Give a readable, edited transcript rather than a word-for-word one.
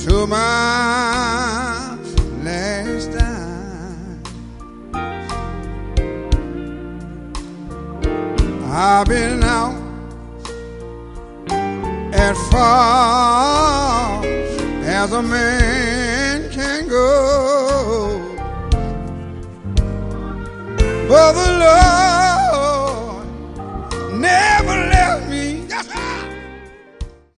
to my last dime. I've been out as far as a man can go, but the love